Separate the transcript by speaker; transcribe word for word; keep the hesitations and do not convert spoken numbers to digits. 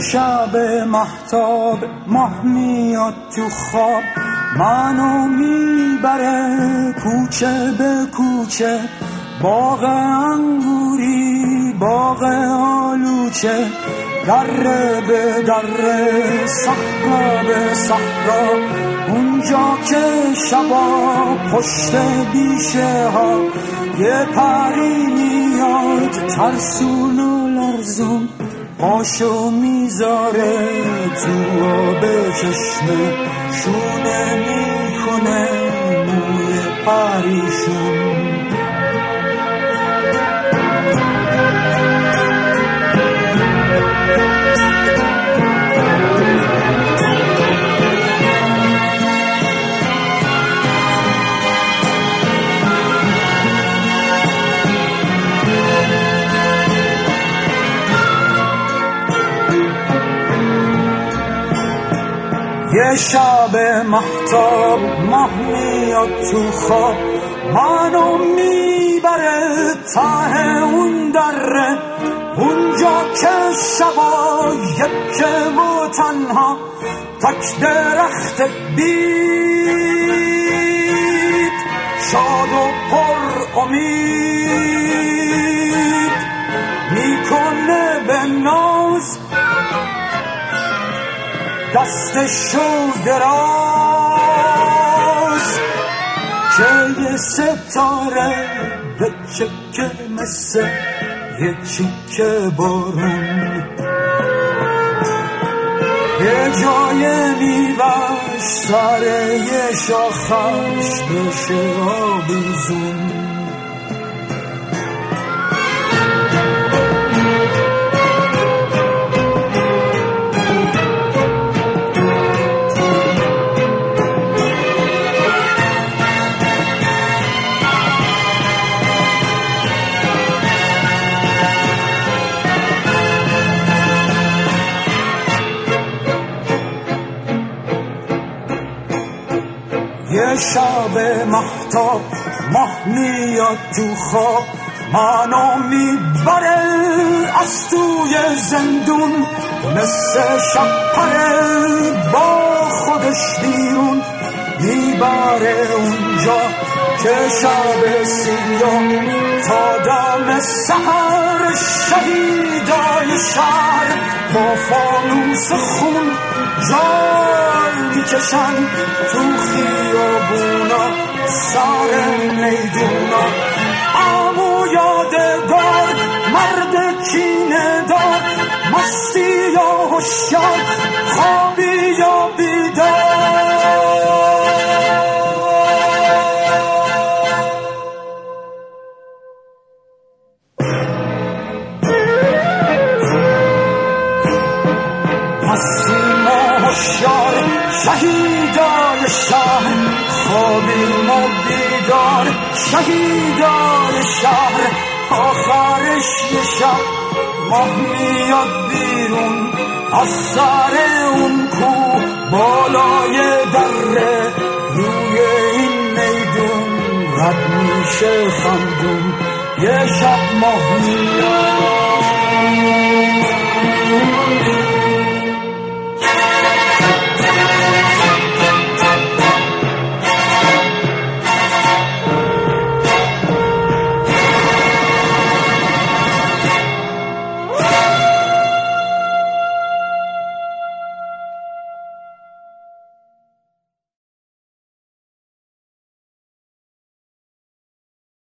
Speaker 1: شب مهتاب ماه میاد تو خواب، منو میبره کوچه به کوچه، باغ انگوری باغ آلوچه، دره به دره صحرا به صحرا، اونجا که شبا پشت بیشه ها یه پری میاد ترسون و لرزون، پاشو میذاره تو آب چشمه، شونه میکنه موی پریشون. یه شب مهتاب ماه میاد تو خواب، منو میبره ته اون دره، اونجا که شبا یکه و تنها، تک درخت بید شاد و پر امید، میکنه به ناز دستشو دراز، که یه ستاره به چکه مثل یه چکه بارون، یه جای میوش سر یه شاخش بشه آبیزون. یه شب مهتاب ماه میاد تو خواب، منو میبره از توی زندون، مثل شپره با خودش بیرون، میبره اونجا که شب سیاه تا دم سحر شهیدای شهر با فانوس خون جان میکشن تو خیابونا سر میدونا. عمو یادگار مرد کینه دار، مستی یا هوشیار خوابی یا بیدار. شهیدای شهر خوابیم و بیدار، شهیدای شهر آخرش یه شب ماه میاد بیرون از سر اون کو بالای دره، روی این میدون رد میشه خندون، یه شب ماه میاد.